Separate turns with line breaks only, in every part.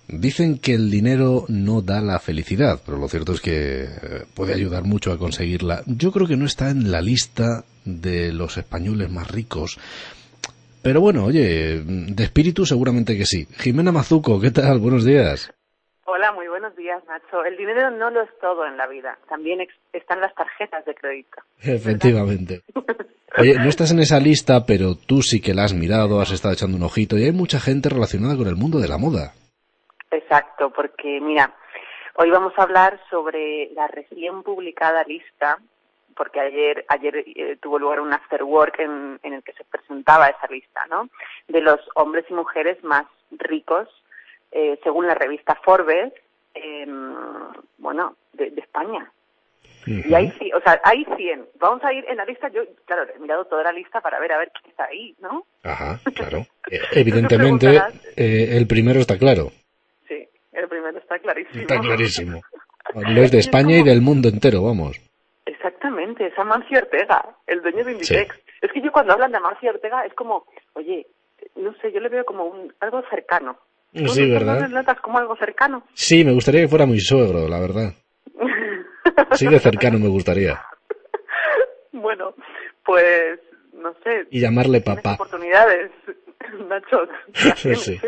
Dicen que el dinero no da la felicidad, pero lo cierto es que puede ayudar mucho a conseguirla. Yo creo que no está en la lista de los españoles más ricos. Pero bueno, oye, de espíritu seguramente que sí. Jimena Mazuco, ¿qué tal? Buenos días.
Hola, muy buenos días, Nacho. El dinero no lo es todo en la vida. También están las tarjetas de crédito.
Efectivamente. Oye, no estás en esa lista, pero tú sí que la has mirado, has estado echando un ojito y hay mucha gente relacionada con el mundo de la moda.
Exacto, porque mira, hoy vamos a hablar sobre la recién publicada lista, porque ayer tuvo lugar un after work en el que se presentaba esa lista, ¿no? De los hombres y mujeres más ricos, según la revista Forbes, de España. Uh-huh. Y hay 100. Vamos a ir en la lista. Yo, claro, he mirado toda la lista para ver quién está ahí, ¿no?
Ajá, claro. Evidentemente, el primero está claro.
Sí, el primero está clarísimo.
Está clarísimo. Lo es de España y del mundo entero, vamos.
Exactamente, es Amancio Ortega, el dueño de Inditex. Sí. Es que yo cuando hablan de Amancio Ortega es como, oye, no sé, yo le veo como algo cercano.
Sí, ¿verdad?
¿No le notas como algo cercano?
Sí, me gustaría que fuera mi suegro, la verdad. Sí, de cercano me gustaría.
Bueno, pues, no sé.
Y llamarle papá.
Oportunidades, Nacho.
Sí.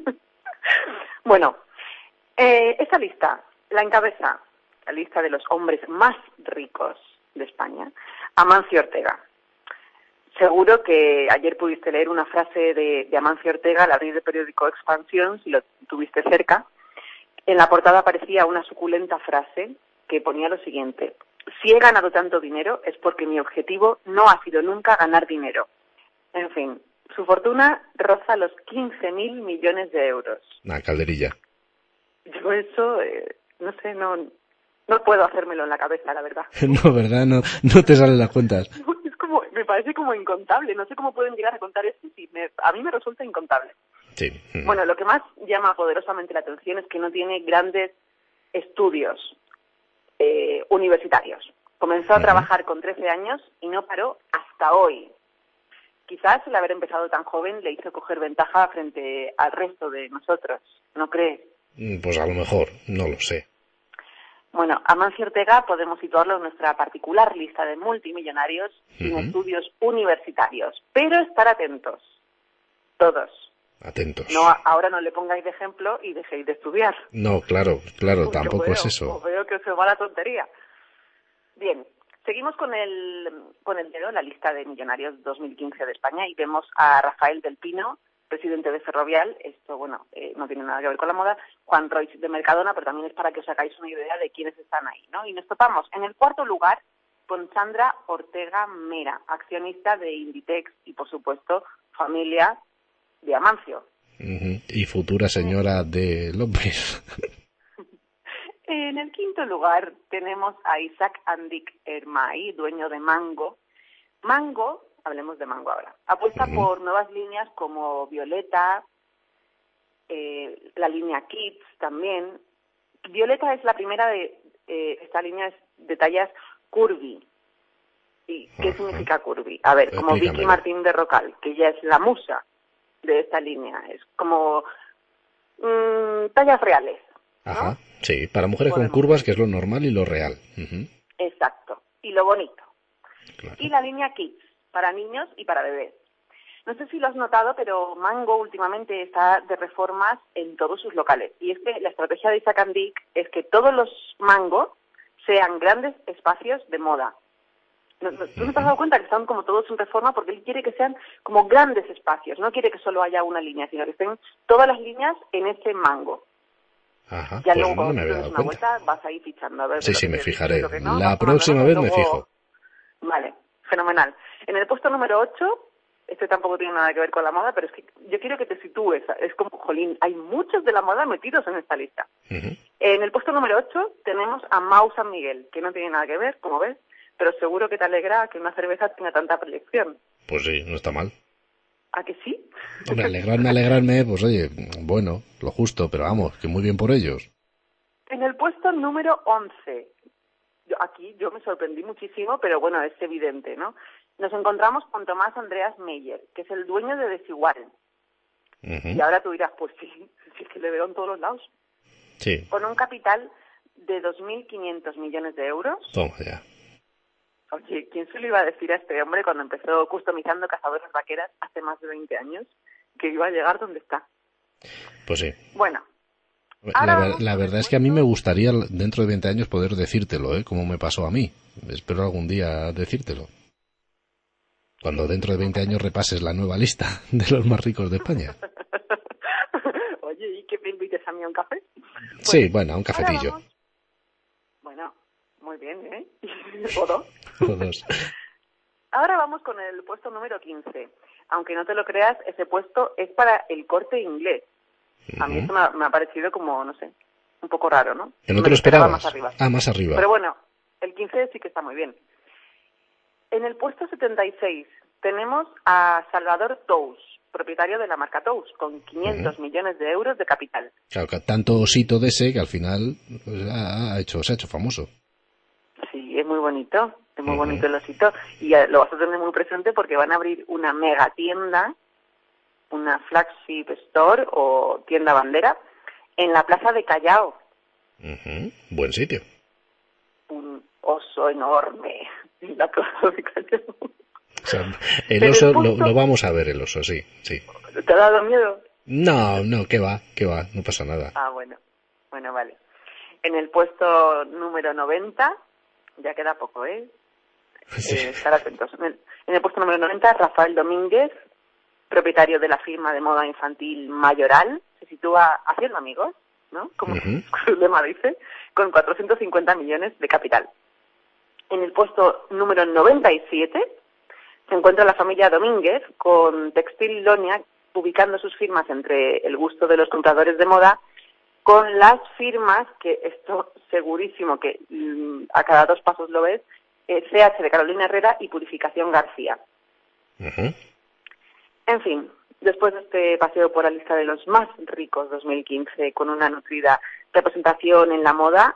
Bueno, esta lista la encabeza la lista de los hombres más ricos de España, Amancio Ortega. Seguro que ayer pudiste leer una frase de Amancio Ortega al abrir el periódico Expansión, si lo tuviste cerca. En la portada aparecía una suculenta frase que ponía lo siguiente: si he ganado tanto dinero es porque mi objetivo no ha sido nunca ganar dinero. En fin, su fortuna roza los 15.000 millones de euros.
Una calderilla.
Yo eso, no sé, no puedo hacérmelo en la cabeza, la verdad.
No, ¿verdad? No te salen las cuentas.
Es como, me parece como incontable. No sé cómo pueden llegar a contar esto. A mí me resulta incontable.
Sí.
Bueno, lo que más llama poderosamente la atención es que no tiene grandes estudios universitarios. Comenzó a trabajar con 13 años y no paró hasta hoy. Quizás el haber empezado tan joven le hizo coger ventaja frente al resto de nosotros. ¿No crees?
Pues a lo mejor, no lo sé.
Bueno, Amancio Ortega podemos situarlo en nuestra particular lista de multimillonarios sin estudios universitarios. Pero estar atentos, todos.
Atentos.
No, ahora no le pongáis de ejemplo y dejéis de estudiar.
No, claro, tampoco es eso.
Os veo que os va la tontería. Bien, seguimos con el dedo en la lista de millonarios 2015 de España y vemos a Rafael del Pino, presidente de Ferrovial. Esto, bueno, no tiene nada que ver con la moda. Juan Roig de Mercadona, pero también es para que os hagáis una idea de quiénes están ahí, ¿no? Y nos topamos en el cuarto lugar con Sandra Ortega Mera, accionista de Inditex y, por supuesto, familia de Amancio.
Y futura señora de López.
En el quinto lugar tenemos a Isaac Andic Hermay, dueño de Mango. Mango, hablemos de Mango ahora, apuesta por nuevas líneas como Violeta, la línea Kids también. Violeta es la primera de esta línea es de tallas curvy. ¿Y qué significa curvy? A ver, como Vicky Martín de Rocal, que ya es la musa de esta línea. Es como tallas reales, ¿no?
Ajá, sí, para mujeres con curvas, que es lo normal y lo real.
Exacto, y lo bonito.
Claro.
Y la línea Kids, para niños y para bebés. No sé si lo has notado, pero Mango últimamente está de reformas en todos sus locales. Y es que la estrategia de Isaac Andic es que todos los Mango sean grandes espacios de moda. ¿Tú no te has dado cuenta que están como todos en reforma? Porque él quiere que sean como grandes espacios. No quiere que solo haya una línea, sino que estén todas las líneas en ese Mango.
Ajá,
ya
pues
luego
no me había
cuando
dado
una
cuenta.
vuelta vas a ir fichando. A ver,
Sí, me fijaré.
No,
la próxima vez me fijo.
Vale, fenomenal. En el puesto número 8, este tampoco tiene nada que ver con la moda, pero es que yo quiero que te sitúes. Es como, jolín, hay muchos de la moda metidos en esta lista. En el puesto número 8 tenemos a Mau San Miguel, que no tiene nada que ver, como ves, pero seguro que te alegra que una cerveza tenga tanta proyección.
Pues sí, no está mal.
¿A que sí?
Hombre, alegrarme, pues oye, bueno, lo justo, pero vamos, que muy bien por ellos.
En el puesto número 11, aquí yo me sorprendí muchísimo, pero bueno, es evidente, ¿no? Nos encontramos con Tomás Andreas Meyer, que es el dueño de Desigual. Y ahora tú dirás, pues sí, sí es que le veo en todos los lados.
Sí.
Con un capital de 2.500 millones de euros.
Toma ya.
Oye, ¿quién se lo iba a decir a este hombre cuando empezó customizando cazadores vaqueras hace más de 20 años que iba a llegar donde está?
Pues sí.
Bueno.
La verdad es que a mí me gustaría dentro de 20 años poder decírtelo, como me pasó a mí. Espero algún día decírtelo. Cuando dentro de 20 años repases la nueva lista de los más ricos de España.
Oye, ¿y que me invites a mí a un café? Pues,
sí, bueno, a un cafetillo.
Bueno, muy bien, ¿eh? O dos.
O dos.
Ahora vamos con el puesto número 15. Aunque no te lo creas, ese puesto es para el Corte Inglés. A mí esto me ha parecido como, no sé, un poco raro, ¿no?
¿Que no te lo esperabas?
Más arriba.
Ah, más arriba.
Pero bueno, el 15 sí que está muy bien. En el puesto 76 tenemos a Salvador Tous, propietario de la marca Tous, con 500 millones de euros de capital.
Claro, que tanto osito de ese que al final pues, se ha hecho famoso.
Sí, es muy bonito el osito. Y lo vas a tener muy presente porque van a abrir una mega tienda, una flagship store o tienda bandera, en la plaza de Callao.
Buen sitio.
Un oso enorme en la plaza de Callao.
O sea, el oso lo vamos a ver, el oso, sí.
¿Te ha dado miedo?
No, qué va, no pasa nada.
Ah, bueno, vale. En el puesto número 90, ya queda poco,
Sí.
Estar atentos. En el puesto número 90, Rafael Domínguez, propietario de la firma de moda infantil Mayoral, se sitúa haciendo amigos, ¿no? Como su lema dice, con 450 millones de capital. En el puesto número 97 se encuentra la familia Domínguez con Textil Lonia, ubicando sus firmas entre el gusto de los compradores de moda con las firmas, que esto segurísimo que a cada 2 pasos lo ves, CH de Carolina Herrera y Purificación García. En fin, después de este paseo por la lista de los más ricos 2015 con una nutrida representación en la moda,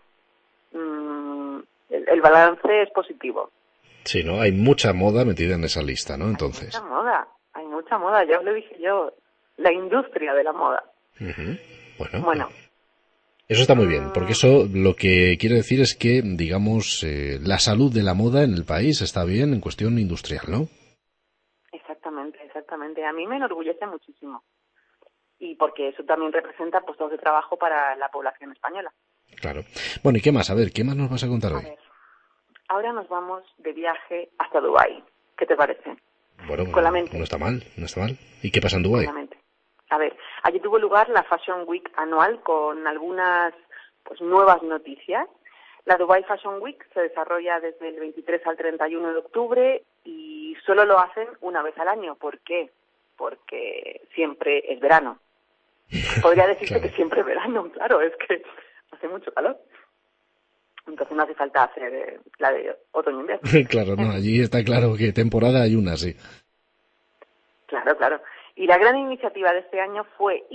el balance es positivo.
Sí, ¿no? Hay mucha moda metida en esa lista, ¿no? Entonces.
Hay mucha moda, ya os lo dije yo, la industria de la moda.
Bueno. Eso está muy bien, porque eso lo que quiere decir es que, digamos, la salud de la moda en el país está bien en cuestión industrial, ¿no?
Exactamente. A mí me enorgullece muchísimo. Y porque eso también representa puestos de trabajo para la población española.
Claro. Bueno, ¿y qué más? A ver, ¿qué más nos vas a contar hoy?
Ahora nos vamos de viaje hasta Dubái. ¿Qué te parece?
Bueno,
con la mente.
No está mal. ¿Y qué pasa en Dubái?
Con la mente. A ver, allí tuvo lugar la Fashion Week anual con algunas nuevas noticias. La Dubai Fashion Week se desarrolla desde el 23 al 31 de octubre y solo lo hacen una vez al año. ¿Por qué? Porque siempre es verano. Podría decirse que siempre es verano, claro, es que hace mucho calor. Entonces no hace falta hacer la de otoño-invierno.
Claro, no, allí está claro que temporada hay una, sí.
Claro. Y la gran iniciativa de este año fue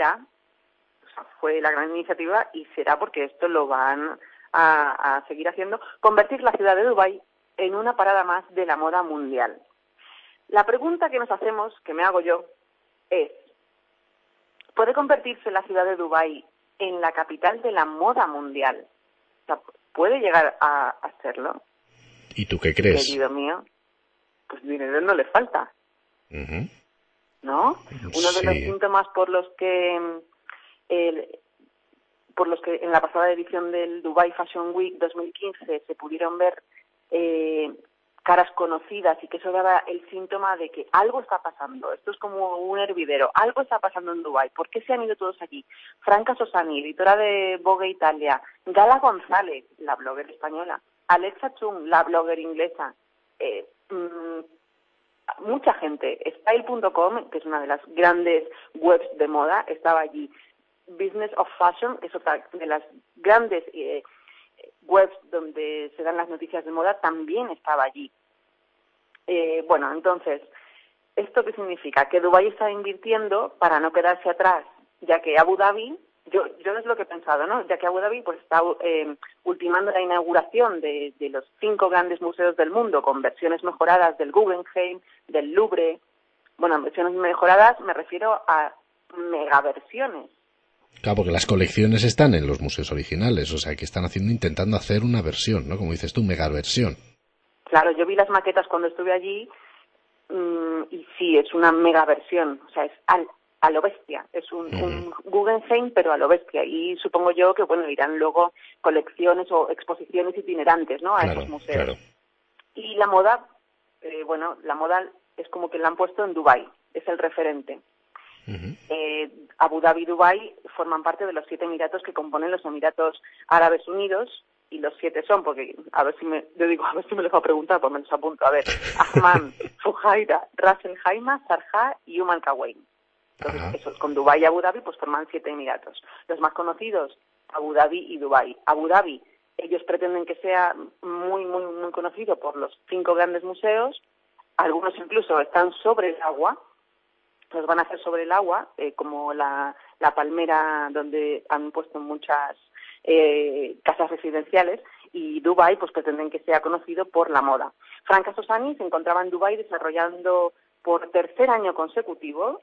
la gran iniciativa y será porque esto lo van a seguir haciendo, convertir la ciudad de Dubái en una parada más de la moda mundial. La pregunta que nos hacemos, que me hago yo, es, ¿puede convertirse la ciudad de Dubái en la capital de la moda mundial? O sea, ¿puede llegar a hacerlo?
¿Y tú qué crees?
Querido mío, pues dinero no le falta. ¿No? Uno de los síntomas por los que en la pasada edición del Dubai Fashion Week 2015 se pudieron ver caras conocidas y que eso daba el síntoma de que algo está pasando. Esto es como un hervidero. Algo está pasando en Dubái. ¿Por qué se han ido todos allí? Franca Sosani, editora de Vogue Italia. Gala González, la blogger española. Alexa Chung, la blogger inglesa. Mucha gente. Style.com, que es una de las grandes webs de moda, estaba allí. Business of Fashion, que es otra de las grandes webs donde se dan las noticias de moda, también estaba allí. Entonces, ¿esto qué significa? Que Dubái está invirtiendo para no quedarse atrás, ya que Abu Dhabi, yo es lo que he pensado, ¿no? Ya que Abu Dhabi pues está ultimando la inauguración de los 5 grandes museos del mundo con versiones mejoradas del Guggenheim, del Louvre. Bueno, en versiones mejoradas me refiero a megaversiones.
Claro, porque las colecciones están en los museos originales, o sea, que están intentando hacer una versión, ¿no? Como dices tú, megaversión.
Claro, yo vi las maquetas cuando estuve allí y sí, es una megaversión, o sea, es a lo bestia, es un Guggenheim, pero a lo bestia. Y supongo yo que, bueno, irán luego colecciones o exposiciones itinerantes, ¿no? A esos museos.
Claro.
Y la moda, la moda es como que la han puesto en Dubái, es el referente. Abu Dhabi y Dubái forman parte de los 7 emiratos que componen los Emiratos Árabes Unidos, y los 7 son, porque a ver si me los va a preguntar, pues me los apunto. A ver, Ajman, Fujairah, Ras El Khaimah, Sharjah y Umm Al Quwain. Entonces, eso, con Dubái y Abu Dhabi, pues forman 7 emiratos. Los más conocidos, Abu Dhabi y Dubái. Abu Dhabi, ellos pretenden que sea muy, muy, muy conocido por los 5 grandes museos. Algunos incluso están sobre el agua. Los van a hacer sobre el agua, como la palmera donde han puesto muchas casas residenciales, y Dubái pues pretenden que sea conocido por la moda. Franca Sossani se encontraba en Dubái desarrollando por 3er año consecutivo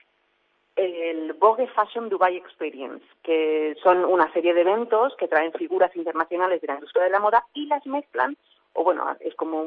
el Vogue Fashion Dubai Experience, que son una serie de eventos que traen figuras internacionales de la industria de la moda y las mezclan, o bueno, es como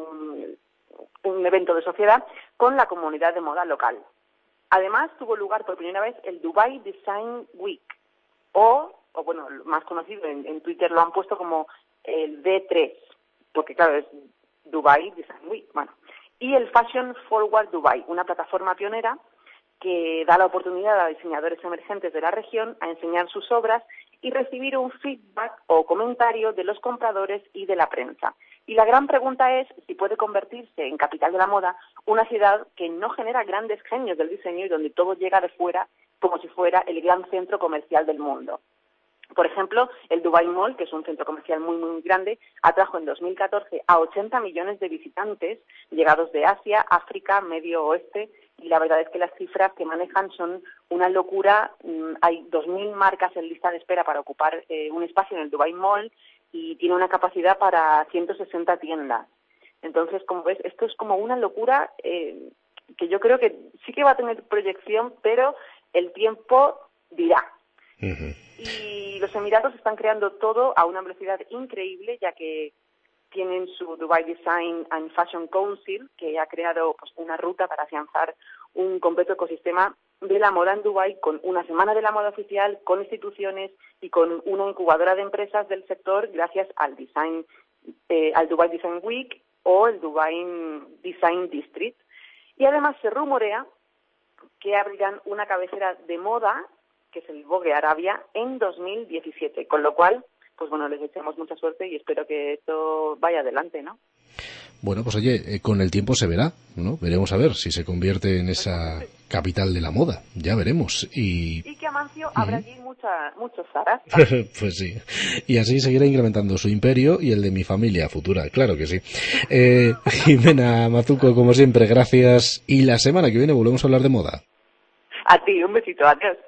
un evento de sociedad con la comunidad de moda local. Además, tuvo lugar por primera vez el Dubai Design Week, o bueno, más conocido en Twitter lo han puesto como el D3, porque claro, es Dubai Design Week, bueno. Y el Fashion Forward Dubai, una plataforma pionera que da la oportunidad a diseñadores emergentes de la región a enseñar sus obras y recibir un feedback o comentario de los compradores y de la prensa. Y la gran pregunta es si puede convertirse en capital de la moda una ciudad que no genera grandes genios del diseño y donde todo llega de fuera como si fuera el gran centro comercial del mundo. Por ejemplo, el Dubai Mall, que es un centro comercial muy, muy grande, atrajo en 2014 a 80 millones de visitantes llegados de Asia, África, Medio Oeste, y la verdad es que las cifras que manejan son una locura. Hay 2.000 marcas en lista de espera para ocupar un espacio en el Dubai Mall y tiene una capacidad para 160 tiendas. Entonces, como ves, esto es como una locura que yo creo que sí que va a tener proyección, pero el tiempo dirá. Y los Emiratos están creando todo a una velocidad increíble, ya que tienen su Dubai Design and Fashion Council, que ha creado pues una ruta para afianzar un completo ecosistema de la moda en Dubái, con una semana de la moda oficial, con instituciones y con una incubadora de empresas del sector gracias al al Dubai Design Week o el Dubai Design District. Y además se rumorea que abrirán una cabecera de moda, que es el Vogue Arabia, en 2017, con lo cual, pues bueno, les deseamos mucha suerte y espero que esto vaya adelante, ¿no?
Bueno, pues oye, con el tiempo se verá, ¿no? Veremos a ver si se convierte en esa capital de la moda, ya veremos. Y
que Amancio habrá allí muchos Zaras.
Pues sí, y así seguirá incrementando su imperio y el de mi familia futura, claro que sí. Jimena Mazuco, como siempre, gracias, y la semana que viene volvemos a hablar de moda.
A ti, un besito, adiós.